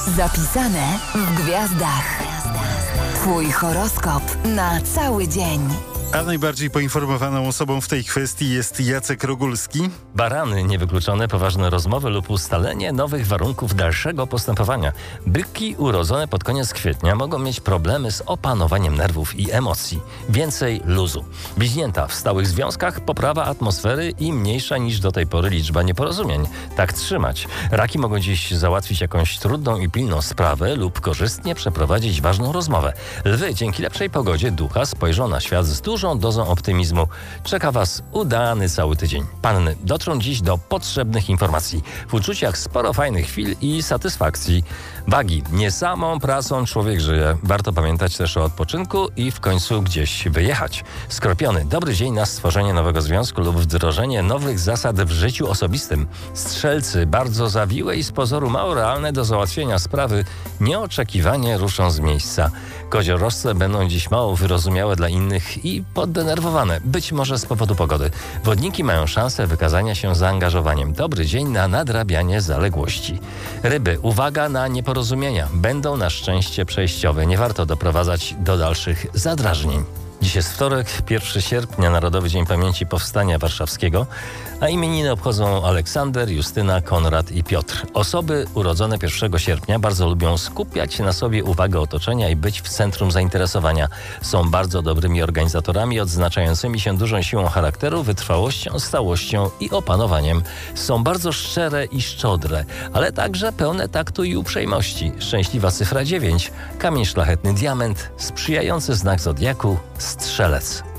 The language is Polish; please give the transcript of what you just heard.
Zapisane w gwiazdach. Twój horoskop na cały dzień. A najbardziej poinformowaną osobą w tej kwestii jest Jacek Rogulski. Barany, niewykluczone poważne rozmowy lub ustalenie nowych warunków dalszego postępowania. Byki urodzone pod koniec kwietnia mogą mieć problemy z opanowaniem nerwów i emocji. Więcej luzu. Bliźnięta, w stałych związkach poprawa atmosfery i mniejsza niż do tej pory liczba nieporozumień. Tak trzymać. Raki mogą dziś załatwić jakąś trudną i pilną sprawę lub korzystnie przeprowadzić ważną rozmowę. Lwy, dzięki lepszej pogodzie ducha spojrzą na świat z dużą dozą optymizmu. Czeka Was udany cały tydzień. Panny dotrą dziś do potrzebnych informacji. W uczuciach sporo fajnych chwil i satysfakcji. Wagi, nie samą pracą człowiek żyje. Warto pamiętać też o odpoczynku i w końcu gdzieś wyjechać. Skorpiony, dobry dzień na stworzenie nowego związku lub wdrożenie nowych zasad w życiu osobistym. Strzelcy, bardzo zawiłe i z pozoru mało realne do załatwienia sprawy, nieoczekiwanie ruszą z miejsca. Koziorożce będą dziś mało wyrozumiałe dla innych i poddenerwowane, być może z powodu pogody. Wodniki mają szansę wykazania się zaangażowaniem. Dobry dzień na nadrabianie zaległości. Ryby, uwaga na nieporozumienia. Będą na szczęście przejściowe. Nie warto doprowadzać do dalszych zadrażnień. Dziś jest wtorek, 1 sierpnia, Narodowy Dzień Pamięci Powstania Warszawskiego, a imieniny obchodzą Aleksander, Justyna, Konrad i Piotr. Osoby urodzone 1 sierpnia bardzo lubią skupiać na sobie uwagę otoczenia i być w centrum zainteresowania. Są bardzo dobrymi organizatorami, odznaczającymi się dużą siłą charakteru, wytrwałością, stałością i opanowaniem. Są bardzo szczere i szczodre, ale także pełne taktu i uprzejmości. Szczęśliwa cyfra 9, kamień szlachetny diament, sprzyjający znak zodiaku Strzelec.